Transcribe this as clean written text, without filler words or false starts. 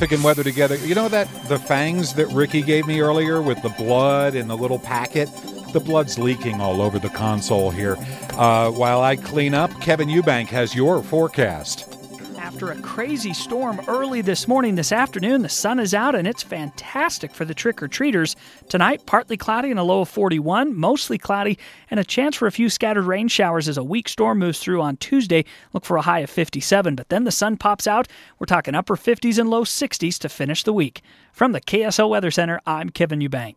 traffic and weather together. You know that the fangs that Ricky gave me earlier with the blood in the little packet? The blood's leaking all over the console here. While I clean up, Kevin Eubank has your forecast. After a crazy storm early this afternoon, the sun is out and it's fantastic for the trick-or-treaters. Tonight, partly cloudy and a low of 41, mostly cloudy, and a chance for a few scattered rain showers as a weak storm moves through on Tuesday. Look for a high of 57, but then the sun pops out. We're talking upper 50s and low 60s to finish the week. From the KSL Weather Center, I'm Kevin Eubank.